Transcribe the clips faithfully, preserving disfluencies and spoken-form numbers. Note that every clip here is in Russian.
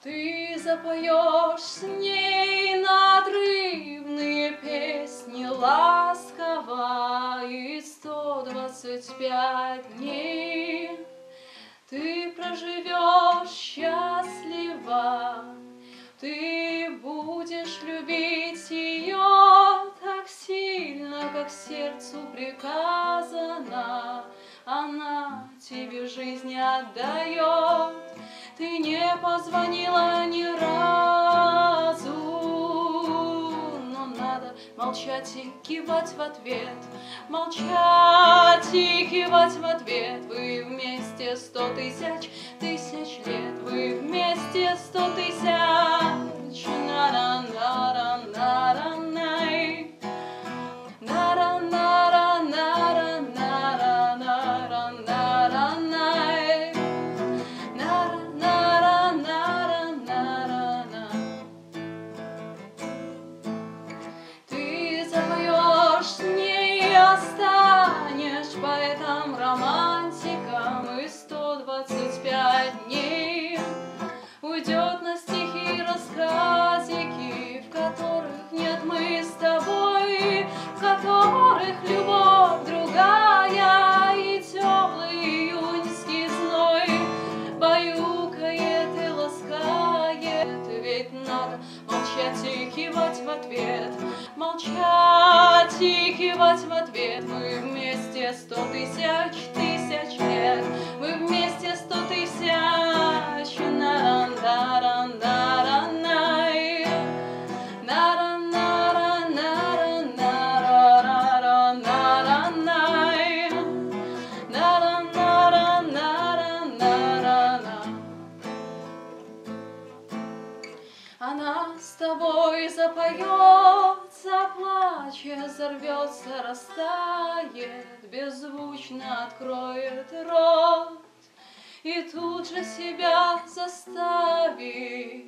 Ты запоешь с ней надрывные песни ласково, и сто двадцать пять дней ты проживешь счастливо. Ты будешь любить ее так сильно, как сердцу приказано. Она тебе жизнь отдает. Ты не позвонила ни разу, но надо молчать и кивать в ответ. Молчать и кивать в ответ. Вы вместе сто тысяч, тысяч лет. Вы вместе сто тысяч. На-ра-на-ра-на-ра-най. На-ра-на-ра-на-ра-на-ра-на-ра-най. На-ра-на-ра-на-ра-на-ра. Ты запоешь с ней, останешь поэтом-романтиком, и сто двадцать пять дней уйдет на стихи и рассказики, в которых нет мы с тобой, в которых любовь другая и теплый июньский зной баюкает и ласкает. Ведь надо молчать и кивать в ответ. Молчать и кивать в ответ. Мы вместе сто тысяч, тысяч лет. Мы вместе сто тысяч. На-ра-на-ра-на-ра-на-ра-най. На-ра-на-ра-на-ра-на-ра-на-ра-най. На-ра-на-ра-на-ра-на-ра-на. Она с тобой запоет, заплачет, взорвется, растает, беззвучно откроет рот и тут же себя заставит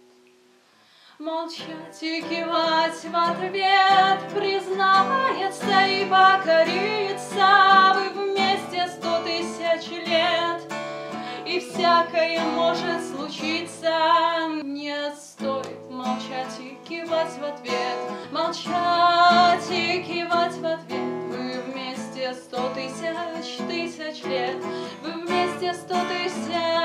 молчать и кивать в ответ. Признается и покорится. Вы вместе сто тысяч лет, и всякое может случиться. Нет, стоит молчать и кивать в ответ. Молчать и кивать в ответ. Вы вместе сто тысяч, тысяч лет. Вы вместе сто тысяч.